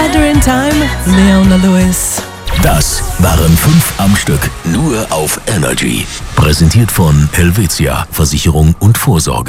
Better in Time, Leona Lewis. Das waren 5 am Stück, nur auf Energy. Präsentiert von Helvetia, Versicherung und Vorsorge.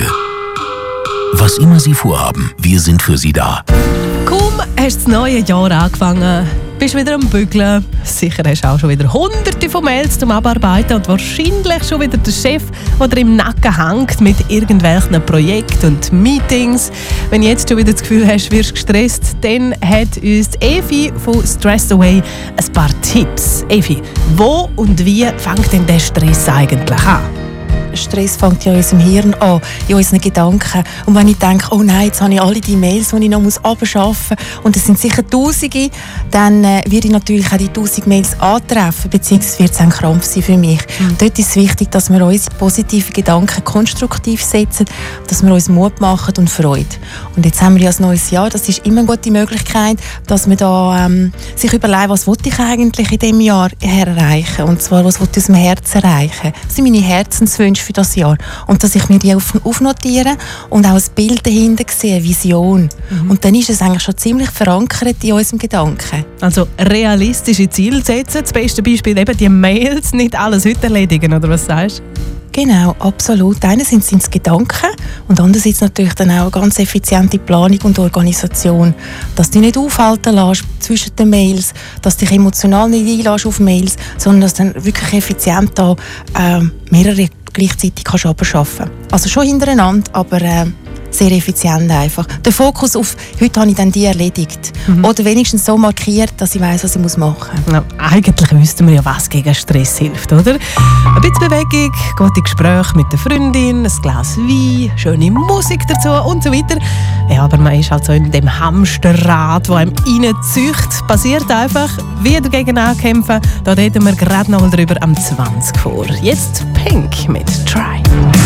Was immer Sie vorhaben, wir sind für Sie da. Kaum hast du das neue Jahr angefangen, bist wieder am Bügeln. Sicher hast du auch schon wieder hunderte von Mails zum Abarbeiten und wahrscheinlich schon wieder der Chef, der dir im Nacken hängt mit irgendwelchen Projekten und Meetings. Wenn du jetzt schon wieder das Gefühl hast, wirst gestresst, dann hat uns Evi von Stressed Away ein paar Tipps. Evi, wo und wie fängt denn der Stress eigentlich an? Stress fängt ja in unserem Hirn an, in unseren Gedanken. Und wenn ich denke, oh nein, jetzt habe ich alle die Mails, die ich noch abschaffen muss, und es sind sicher Tausende, dann werde ich natürlich auch die 1000 Mails antreffen, beziehungsweise wird es ein Krampf sein für mich. Dort ist es wichtig, dass wir unsere positiven Gedanken konstruktiv setzen, dass wir uns Mut machen und Freude. Und jetzt haben wir ja ein neues Jahr, das ist immer eine gute Möglichkeit, dass man da sich überlegt, was will ich eigentlich in diesem Jahr erreichen? Und zwar, was will ich aus dem Herzen erreichen? Das sind meine Herzenswünsche für das Jahr. Und dass ich mir die aufnotiere und auch ein Bild dahinter sehe, eine Vision. Und dann ist es eigentlich schon ziemlich verankert in unserem Gedanken. Also realistische Ziele setzen, das beste Beispiel eben die Mails, nicht alles heute erledigen, oder was sagst du? Genau, absolut. Einerseits sind es Gedanken und andererseits natürlich dann auch eine ganz effiziente Planung und Organisation. Dass du dich nicht aufhalten lässt zwischen den Mails, dass du dich emotional nicht einlässt auf Mails, sondern dass du dann wirklich effizient da mehrere gleichzeitig kannst arbeiten. Also schon hintereinander, aber sehr effizient einfach. Der Fokus auf, heute habe ich dann die erledigt. Oder wenigstens so markiert, dass ich weiss, was ich machen muss. Ja, eigentlich wüssten wir ja, was gegen Stress hilft, oder? Ein bisschen Bewegung, gute Gespräche mit der Freundin, ein Glas Wein, schöne Musik dazu und so weiter. Ja, aber man ist halt so in dem Hamsterrad, das einem reinzieht. Passiert einfach, wie dagegen ankämpfen. Da reden wir gerade noch mal drüber am 20 vor. Jetzt Pink mit Try.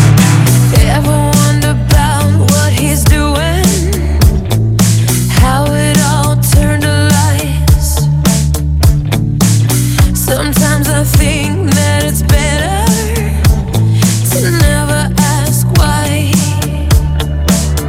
He's doing, how it all turned to lies. Sometimes I feel